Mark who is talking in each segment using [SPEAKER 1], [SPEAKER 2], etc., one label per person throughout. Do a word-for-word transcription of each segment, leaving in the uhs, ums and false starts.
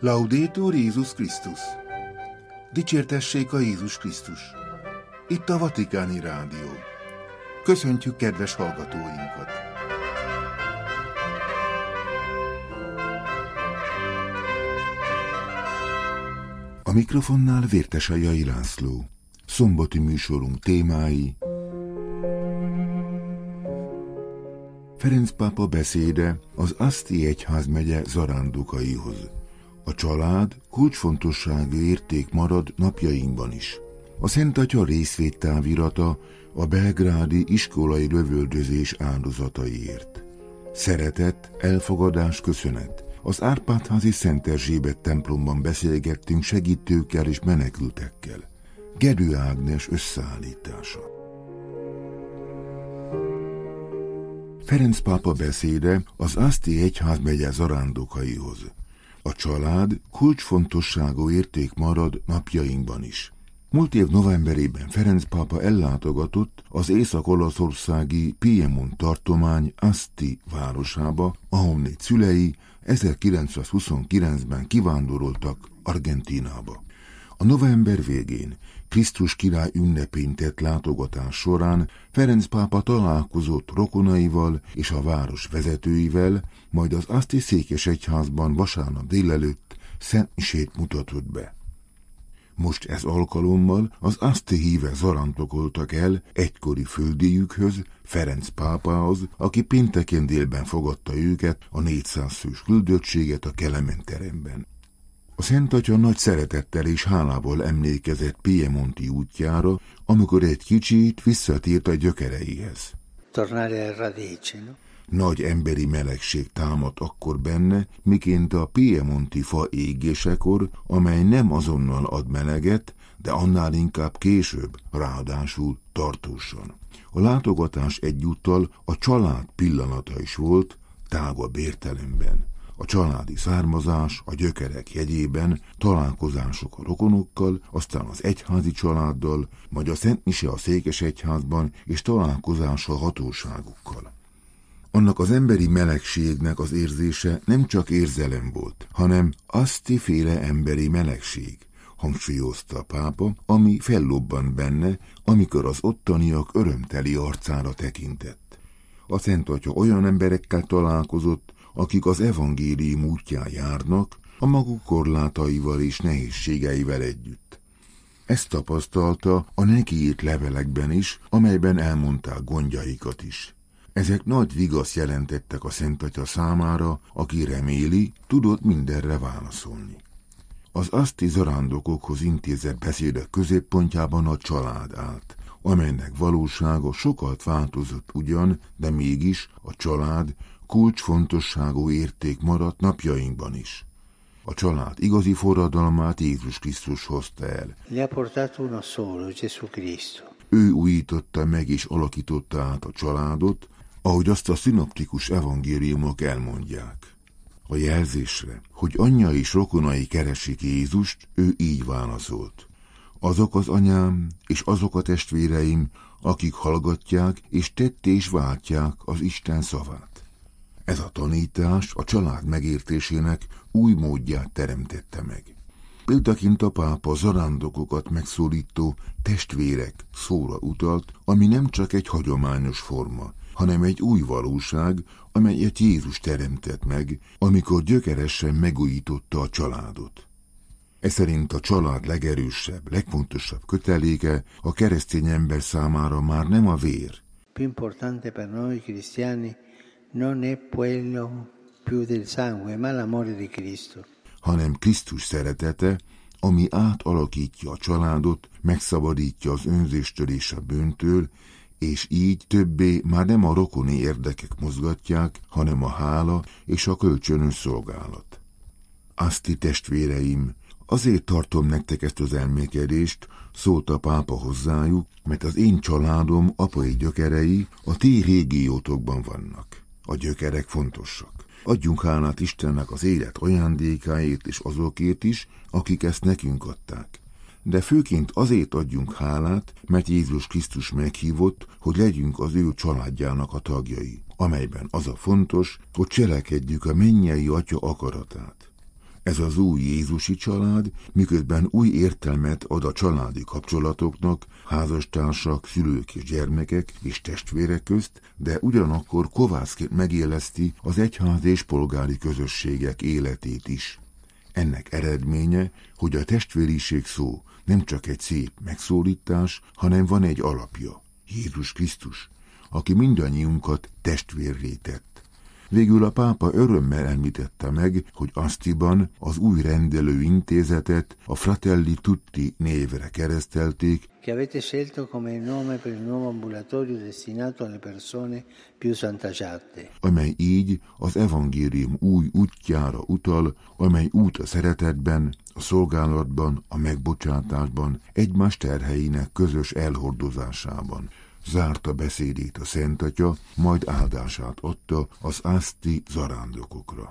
[SPEAKER 1] Laudetur Jézus Krisztus! Dicsértessék a Jézus Krisztus! Itt a Vatikáni Rádió. Köszöntjük kedves hallgatóinkat! A mikrofonnál Vértesajai László. Szombati műsorunk témái: Ferenc pápa beszéde az Asti egyházmegye zarándokaihoz. A család kulcsfontosságú érték marad napjainkban is. A Szent Atya részvédtávirata a belgrádi iskolai lövöldözés áldozataiért. Szeretet, elfogadás, köszönet. Az Árpád-házi Szent Erzsébet templomban beszélgettünk segítőkkel és menekültekkel. Gedő Ágnes összeállítása. Ferenc pápa beszéde az Asti egyházmegye zarándokaihoz. A család kulcsfontosságú érték marad napjainkban is. Múlt év novemberében Ferenc pápa ellátogatott az észak-olaszországi Piemont tartomány Asti városába, ahonnét szülei ezerkilencszázhuszonkilencben kivándoroltak Argentínába. A november végén Krisztus király ünnepén tett látogatás során Ferenc pápa találkozott rokonaival és a város vezetőivel, majd az Asti székesegyházban vasárnap délelőtt szentmisét mutatott be. Most ez alkalommal az Asti hívek zarándokoltak el egykori földijükhöz, Ferenc pápához, aki pénteken délben fogadta őket a négyszáz fős küldöttséget a Kelemen teremben. A Szent Atya nagy szeretettel és hálával emlékezett Piemonti útjára, amikor egy kicsit visszatért a gyökereihez. Nagy emberi melegség támadt akkor benne, miként a Piemonti fa égésekor, amely nem azonnal ad meleget, de annál inkább később, ráadásul tartósan. A látogatás egyúttal a család pillanata is volt, tágabb értelemben. A családi származás a gyökerek jegyében, találkozások a rokonokkal, aztán az egyházi családdal, majd a szentmise a székesegyházban és találkozás a hatóságukkal. Annak az emberi melegségnek az érzése nem csak érzelem volt, hanem Asti-féle emberi melegség, hangsúlyozta a pápa, ami fellobbant benne, amikor az ottaniak örömteli arcára tekintett. A Szent Atya olyan emberekkel találkozott, akik az evangélium útján járnak, a maguk korlátaival és nehézségeivel együtt. Ezt tapasztalta a neki írt levelekben is, amelyben elmondták gondjaikat is. Ezek nagy vigaszt jelentettek a Szent Atya számára, aki reméli, tudott mindenre válaszolni. Az Asti zarándokokhoz intézett beszédek középpontjában a család állt, amelynek valósága sokat változott ugyan, de mégis a család kulcsfontosságú érték maradt napjainkban is. A család igazi forradalmát Jézus Krisztus hozta el. Ő újította meg és alakította át a családot, ahogy azt a szinoptikus evangéliumok elmondják. A jelzésre, hogy anyja és rokonai keresik Jézust, ő így válaszolt: azok az anyám és azok a testvéreim, akik hallgatják és tetté is váltják az Isten szavát. Ez a tanítás a család megértésének új módját teremtette meg. Példaként a pápa zarándokokat megszólító testvérek szóra utalt, ami nem csak egy hagyományos forma, hanem egy új valóság, amelyet Jézus teremtett meg, amikor gyökeresen megújította a családot. Ez szerint a család legerősebb, legfontosabb köteléke a keresztény ember számára már nem a vér.
[SPEAKER 2] Più importante per noi cristiani non è quello più del sangue, ma l'amore di Cristo.
[SPEAKER 1] Hanem Krisztus szeretete, ami átalakítja a családot, megszabadítja az önzéstől és a bűntől, és így többé már nem a rokoni érdekek mozgatják, hanem a hála és a kölcsönös szolgálat. Asti testvéreim, azért tartom nektek ezt az elmékedést, szólt a pápa hozzájuk, mert az én családom apai gyökerei a ti régiótokban vannak. A gyökerek fontosak. Adjunk hálát Istennek az élet ajándékáért és azokért is, akik ezt nekünk adták. De főként azért adjunk hálát, mert Jézus Krisztus meghívott, hogy legyünk az ő családjának a tagjai, amelyben az a fontos, hogy cselekedjük a mennyei Atya akaratát. Ez az új jézusi család, miközben új értelmet ad a családi kapcsolatoknak, házastársak, szülők és gyermekek és testvérek közt, de ugyanakkor kovászként megéleszti az egyház és polgári közösségek életét is. Ennek eredménye, hogy a testvériség szó nem csak egy szép megszólítás, hanem van egy alapja, Jézus Krisztus, aki mindannyiunkat testvérré tett. Végül a pápa örömmel említette meg, hogy Asztiban az új rendelő intézetet a Fratelli Tutti névre keresztelték,
[SPEAKER 2] che avete scelto come nome per il nuovo ambulatorio destinato alle persone più svantaggiate.
[SPEAKER 1] Amely így az evangélium új útjára utal, amely út a szeretetben, a szolgálatban, a megbocsátásban, egymás terheinek közös elhordozásában. Zárta beszédét a Szent Atya, majd áldását adta az aszti zarándokokra.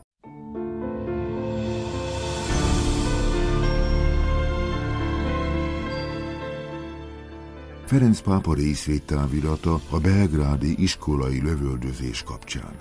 [SPEAKER 1] Ferenc pápa részvételvirata a belgrádi iskolai lövöldözés kapcsán.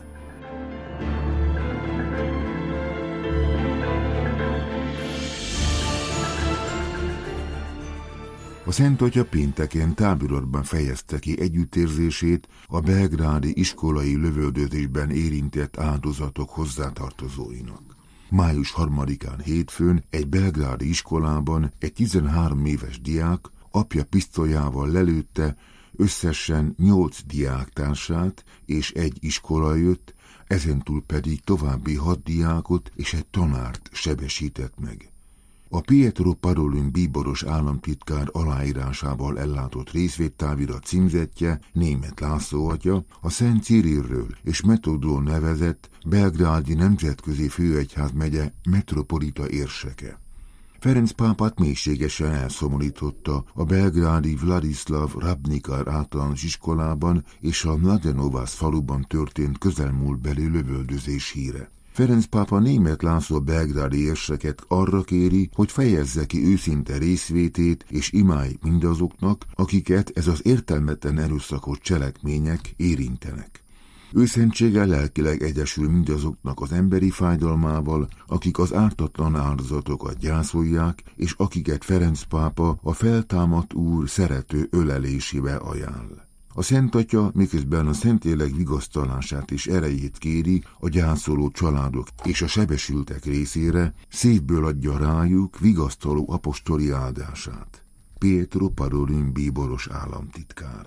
[SPEAKER 1] A Szent Atya pénteken táboratban fejezte ki együttérzését a belgrádi iskolai lövöldözésben érintett áldozatok hozzátartozóinak. Május harmadikán hétfőn egy belgrádi iskolában egy tizenhárom éves diák apja pisztolyával lelőtte összesen nyolc diáktársát és egy iskolajöt, ezentúl pedig további hat diákot és egy tanárt sebesített meg. A Pietro Parolin bíboros államtitkár aláírásával ellátott részvételvirat címzettje Németh László atya, a Szent Cirilről és Metodról nevezett belgrádi nemzetközi főegyház megye metropolita érseke. Ferenc pápát mélységesen elszomorította a belgrádi Vladislav Rabnikar általános iskolában és a Mladenovász faluban történt közelmúltbeli lövöldözés híre. Ferenc pápa Németh László belgrádi érseket arra kéri, hogy fejezze ki őszinte részvétét és imái mindazoknak, akiket ez az értelmetlen erőszakos cselekmények érintenek. Őszentséggel lelkileg egyesül mindazoknak az emberi fájdalmával, akik az ártatlan áldozatokat gyászolják, és akiket Ferenc pápa a feltámadt Úr szerető ölelésébe ajánl. A Szent Atya miközben a Szentlélek vigasztalását és erejét kéri a gyászoló családok és a sebesültek részére, szívből adja rájuk vigasztaló apostoli áldását. Pietro Parolin bíboros államtitkár.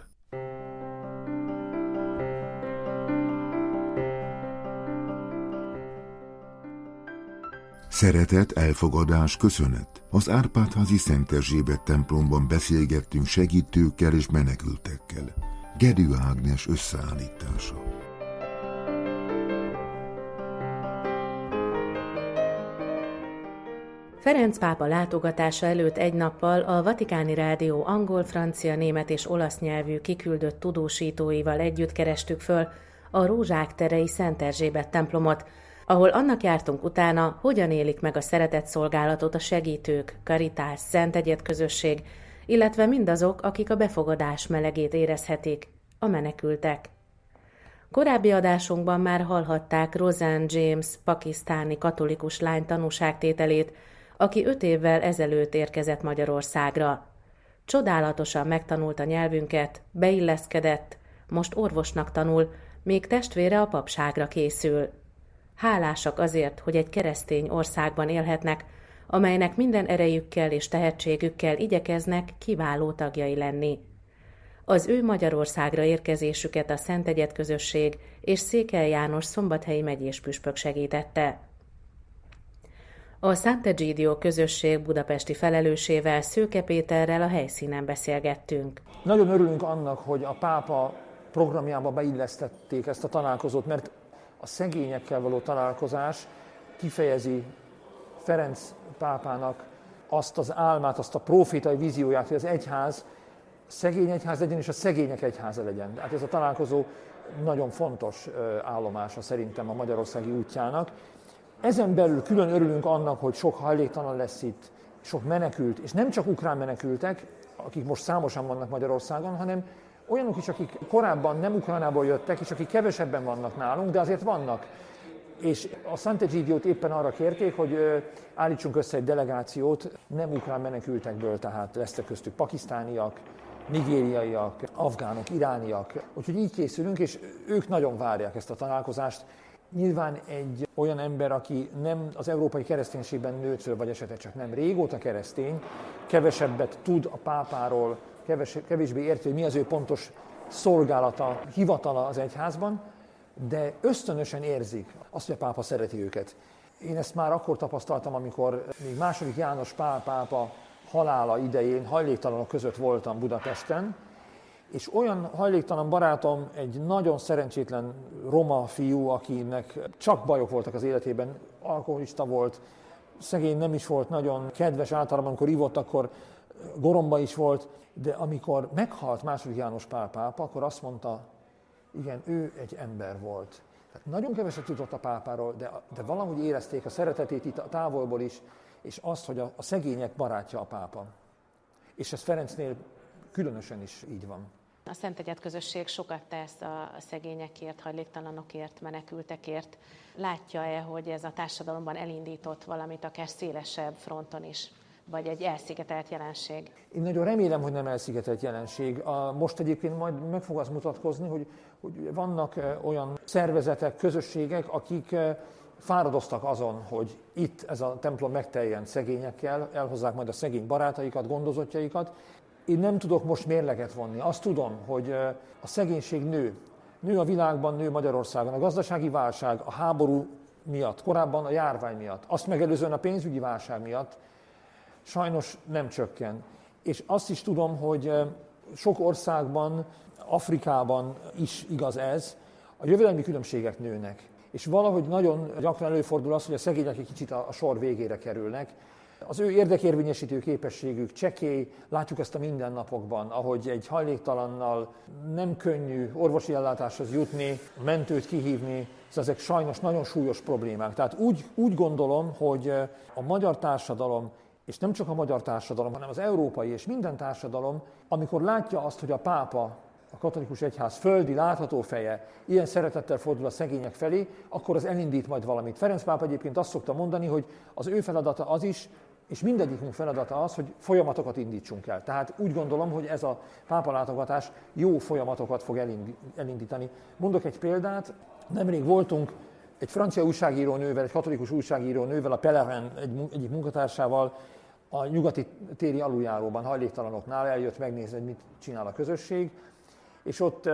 [SPEAKER 1] Szeretet, elfogadás, köszönet. Az Árpád-házi Szent Erzsébet templomban beszélgettünk segítőkkel és menekültekkel. Gedő Ágnes összeállítása.
[SPEAKER 3] Ferenc pápa látogatása előtt egy nappal a Vatikáni Rádió angol, francia, német és olasz nyelvű kiküldött tudósítóival együtt kerestük föl a Rózsák terei Szent Erzsébet templomot, ahol annak jártunk utána, hogyan élik meg a szeretett szolgálatot a segítők, Karitás, Szent Egyed közösség, illetve mindazok, akik a befogadás melegét érezhetik, a menekültek. Korábbi adásunkban már hallhatták Roseanne James pakisztáni katolikus lány tanúságtételét, aki öt évvel ezelőtt érkezett Magyarországra. Csodálatosan megtanulta nyelvünket, beilleszkedett, most orvosnak tanul, még testvére a papságra készül. Hálásak azért, hogy egy keresztény országban élhetnek, amelynek minden erejükkel és tehetségükkel igyekeznek kiváló tagjai lenni. Az ő Magyarországra érkezésüket a Szent Egyed közösség és Székely János szombathelyi megyés püspök segítette. A Sant'Egidio közösség budapesti felelősével, Szőke Péterrel a helyszínen beszélgettünk.
[SPEAKER 4] Nagyon örülünk annak, hogy a pápa programjába beillesztették ezt a találkozót, mert a szegényekkel való találkozás kifejezi Ferenc pápának azt az álmát, azt a profétai vízióját, hogy az egyház szegény egyház legyen, és a szegények egyháza legyen. Hát ez a találkozó nagyon fontos állomása szerintem a magyarországi útjának. Ezen belül külön örülünk annak, hogy sok hajléktalan lesz itt, sok menekült, és nem csak ukrán menekültek, akik most számosan vannak Magyarországon, hanem olyanok is, akik korábban nem Ukrajnából jöttek, és akik kevesebben vannak nálunk, de azért vannak. És a Sant'Egidiót éppen arra kérték, hogy állítsunk össze egy delegációt, nem ukrán menekültekből, tehát lesznek köztük pakisztániak, nigériaiak, afgánok, irániak. Úgyhogy így készülünk, és ők nagyon várják ezt a találkozást. Nyilván egy olyan ember, aki nem az európai kereszténységben nőtt föl, vagy esetleg csak nem régóta keresztény, kevesebbet tud a pápáról, keves, kevésbé érti, hogy mi az ő pontos szolgálata, hivatala az egyházban, de ösztönösen érzik azt, hogy a pápa szereti őket. Én ezt már akkor tapasztaltam, amikor még második János Pál pápa halála idején hajléktalanok között voltam Budapesten, és olyan hajléktalan barátom, egy nagyon szerencsétlen roma fiú, akinek csak bajok voltak az életében, alkoholista volt, szegény nem is volt nagyon kedves, általában amikor ivott, akkor goromba is volt, de amikor meghalt második János Pál pápa, akkor azt mondta, igen, ő egy ember volt. Tehát nagyon keveset tudott a pápáról, de, de valahogy érezték a szeretetét itt a távolból is, és azt, hogy a, a szegények barátja a pápa. És ez Ferencnél különösen is így van.
[SPEAKER 3] A Szentegyed közösség sokat tesz a szegényekért, hajléktalanokért, menekültekért. Látja-e, hogy ez a társadalomban elindított valamit akár szélesebb fronton is, vagy egy elszigetelt jelenség?
[SPEAKER 4] Én nagyon remélem, hogy nem elszigetelt jelenség. A, most egyébként majd meg fog az mutatkozni, hogy, hogy vannak olyan szervezetek, közösségek, akik fáradoztak azon, hogy itt ez a templom megteljen szegényekkel, elhozzák majd a szegény barátaikat, gondozottjaikat. Én nem tudok most mérleget vonni. Azt tudom, hogy a szegénység nő. Nő a világban, nő Magyarországon. A gazdasági válság, a háború miatt, korábban a járvány miatt, azt megelőzően a pénzügyi válság miatt sajnos nem csökken. És azt is tudom, hogy sok országban, Afrikában is igaz ez, a jövedelmi különbségek nőnek. És valahogy nagyon gyakran előfordul az, hogy a szegények egy kicsit a sor végére kerülnek. Az ő érdekérvényesítő képességük csekély, látjuk ezt a mindennapokban, ahogy egy hajléktalannal nem könnyű orvosi ellátáshoz jutni, mentőt kihívni, ezek sajnos nagyon súlyos problémák. Tehát úgy, úgy gondolom, hogy a magyar társadalom, és nem csak a magyar társadalom, hanem az európai és minden társadalom, amikor látja azt, hogy a pápa, a katolikus egyház földi, látható feje ilyen szeretettel fordul a szegények felé, akkor az elindít majd valamit. Ferenc pápa egyébként azt szokta mondani, hogy az ő feladata az is, és mindegyikünk feladata az, hogy folyamatokat indítsunk el. Tehát úgy gondolom, hogy ez a pápa látogatás jó folyamatokat fog elindítani. Mondok egy példát, nemrég voltunk egy francia újságírónővel, egy katolikus újságírónővel, a Pelerin egy, egyik munkatársával a nyugati téri aluljáróban, hajléktalanoknál, eljött megnézni, hogy mit csinál a közösség, és ott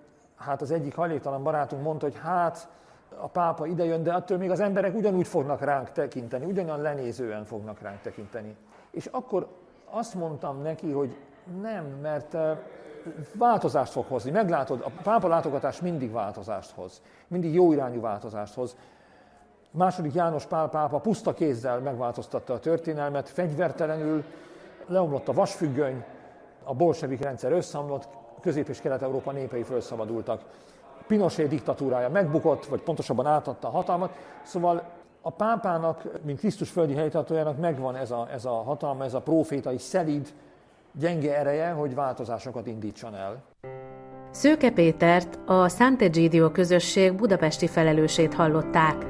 [SPEAKER 4] hát az egyik hajléktalan barátunk mondta, hogy hát a pápa idejön, de attól még az emberek ugyanúgy fognak ránk tekinteni, ugyanolyan lenézően fognak ránk tekinteni. És akkor azt mondtam neki, hogy nem, mert változást fog hozni. Meglátod, a pápa látogatás mindig változást hoz, mindig jó irányú változást hoz. Második János Pál pápa puszta kézzel megváltoztatta a történelmet, fegyvertelenül, leomlott a vasfüggöny, a bolsevik rendszer összeomlott, Közép- és Kelet-Európa népei felszabadultak. Pinochet diktatúrája megbukott, vagy pontosabban átadta a hatalmat. Szóval a pápának, mint Krisztus földi helytartójának megvan ez a, ez a hatalma, ez a prófétai szelíd, gyenge ereje, hogy változásokat indítson el.
[SPEAKER 3] Szőke Pétert, a Sant'Egidio közösség budapesti felelősét hallották.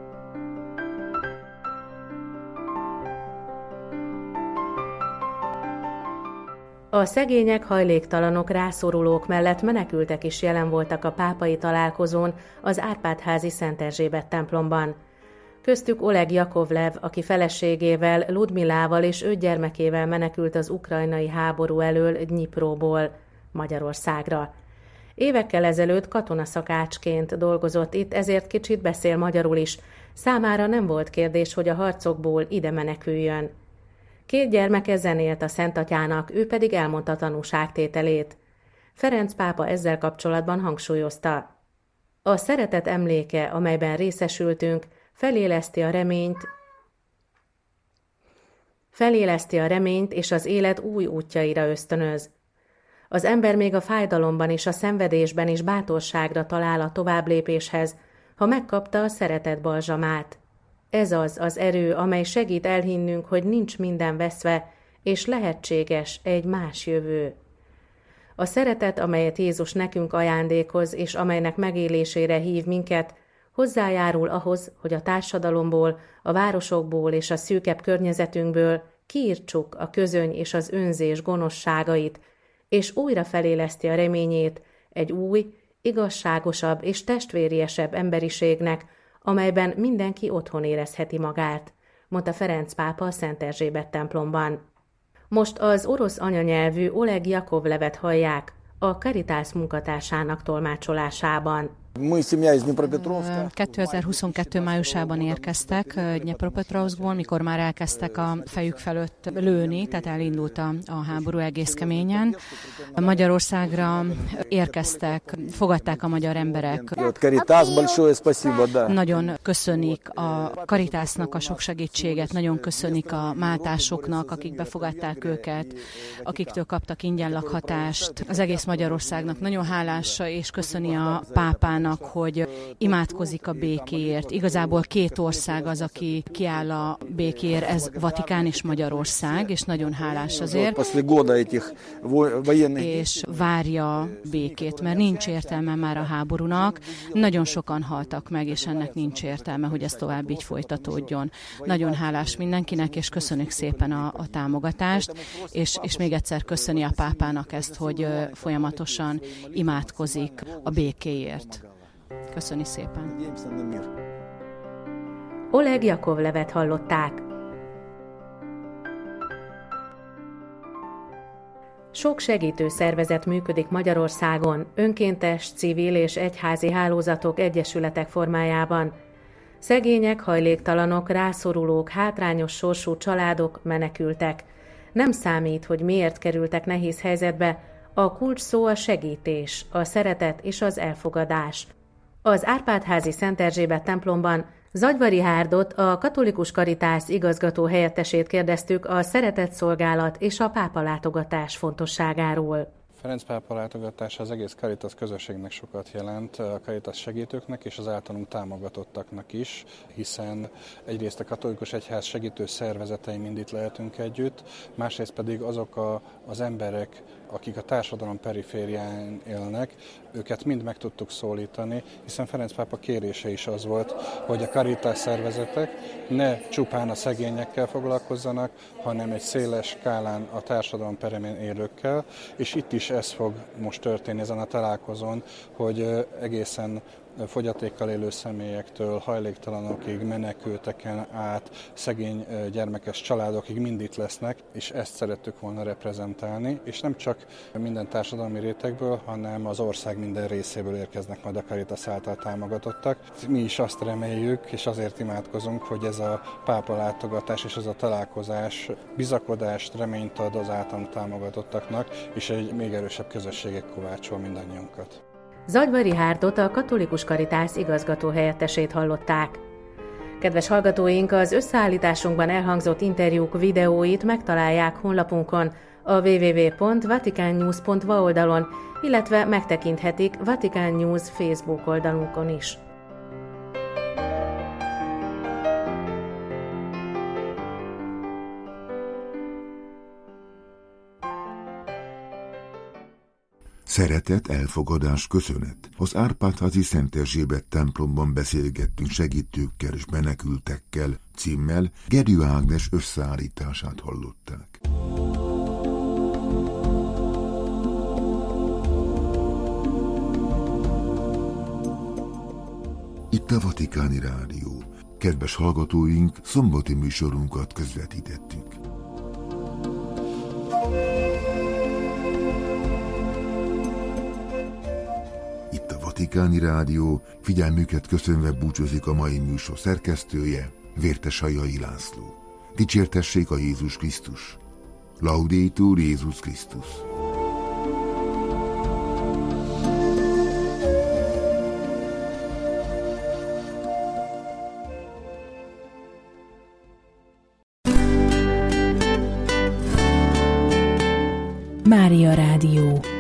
[SPEAKER 3] A szegények, hajléktalanok, rászorulók mellett menekültek is jelen voltak a pápai találkozón az Árpád-házi Szent Erzsébet templomban. Köztük Oleg Jakovlev, aki feleségével, Ludmilával és öt gyermekével menekült az ukrajnai háború elől Dnyipróból Magyarországra. Évekkel ezelőtt katonaszakácsként dolgozott itt, ezért kicsit beszél magyarul is. Számára nem volt kérdés, hogy a harcokból ide meneküljön. Két gyermeke zenélt a Szentatyának, ő pedig elmondta tanúságtételét. Ferenc pápa ezzel kapcsolatban hangsúlyozta. A szeretet emléke, amelyben részesültünk, feléleszti a reményt, feléleszti a reményt és az élet új útjaira ösztönöz. Az ember még a fájdalomban és a szenvedésben is bátorságra talál a továbblépéshez, ha megkapta a szeretet balzsamát. Ez az az erő, amely segít elhinnünk, hogy nincs minden veszve, és lehetséges egy más jövő. A szeretet, amelyet Jézus nekünk ajándékoz, és amelynek megélésére hív minket, hozzájárul ahhoz, hogy a társadalomból, a városokból és a szűkebb környezetünkből kiirtsuk a közöny és az önzés gonoszságait, és újra feléleszti a reményét egy új, igazságosabb és testvériesebb emberiségnek, amelyben mindenki otthon érezheti magát, mondta Ferenc pápa a Szent Erzsébet templomban. Most az orosz anyanyelvű Oleg Jakovlevet hallják a Caritas munkatársának tolmácsolásában.
[SPEAKER 5] kétezer-huszonkettő májusában érkeztek Dnyepropetrovszkból, mikor már elkezdtek a fejük felett lőni, tehát elindult a, a háború egész keményen. Magyarországra érkeztek, fogadták a magyar emberek. Nagyon köszönik a Caritasnak a sok segítséget, nagyon köszönik a máltásoknak, akik befogadták őket, akiktől kaptak ingyen lakhatást. Az egész Magyarországnak nagyon hálás, és köszöni a pápának, hogy imádkozik a békéért. Igazából két ország az, aki kiáll a békéért, ez Vatikán és Magyarország, és nagyon hálás azért. És várja békét, mert nincs értelme már a háborúnak. Nagyon sokan haltak meg, és ennek nincs értelme, hogy ez tovább így folytatódjon. Nagyon hálás mindenkinek, és köszönjük szépen a, a támogatást, és, és még egyszer köszöni a pápának ezt, hogy folyamatosan imádkozik a békéért. Köszöni szépen.
[SPEAKER 3] Oleg Jakovlevet hallották. Sok segítő szervezet működik Magyarországon, önkéntes, civil és egyházi hálózatok, egyesületek formájában. Szegények, hajléktalanok, rászorulók, hátrányos sorsú családok, menekültek. Nem számít, hogy miért kerültek nehéz helyzetbe, a kulcs szó a segítés, a szeretet és az elfogadás. Az Árpád-házi Szent Erzsébet templomban Zagyvari Hárdot, a Katolikus Caritas igazgató helyettesét kérdeztük a szeretetszolgálat és a pápa látogatás fontosságáról.
[SPEAKER 6] Ferenc pápa látogatása az egész Caritas közösségnek sokat jelent, a Caritas segítőknek és az általunk támogatottaknak is, hiszen egyrészt a katolikus egyház segítő szervezetei mind itt lehetünk együtt, másrészt pedig azok a, az emberek, akik a társadalom periférián élnek, őket mind meg tudtuk szólítani, hiszen Ferenc pápa kérése is az volt, hogy a Caritas szervezetek ne csupán a szegényekkel foglalkozzanak, hanem egy széles skálán a társadalom peremén élőkkel, és itt is ez fog most történni ezen a találkozón, hogy egészen fogyatékkal élő személyektől, hajléktalanokig, menekülteken át, szegény gyermekes családokig mind itt lesznek, és ezt szerettük volna reprezentálni, és nem csak minden társadalmi rétegből, hanem az ország minden részéből érkeznek majd a Caritas által támogatottak. Mi is azt reméljük, és azért imádkozunk, hogy ez a pápa látogatás és ez a találkozás bizakodást, reményt ad az általunk támogatottaknak, és egy még erősebb közösségek kovácsol mindannyiunkat.
[SPEAKER 3] Zagyvari Hárdot, a Katolikus Caritas igazgató helyettesét hallották. Kedves hallgatóink, az összeállításunkban elhangzott interjúk videóit megtalálják honlapunkon, a double-u double-u double-u pont vatican news pont v a oldalon, illetve megtekinthetik Vatican News Facebook oldalunkon is.
[SPEAKER 1] Szeretet, elfogadás, köszönet. Az Árpád-házi Szent Erzsébet templomban beszélgettünk segítőkkel és menekültekkel címmel, Gerő Ágnes összeállítását hallották. Itt a Vatikáni Rádió. Kedves hallgatóink, szombati műsorunkat közvetítettük. Itt a Vatikáni Rádió, figyelmüket köszönve búcsúzik a mai műsor szerkesztője, Vértes Hajai László. Dicsértessék a Jézus Krisztus! Laudetur Jézus Krisztus!
[SPEAKER 7] Mária Rádió.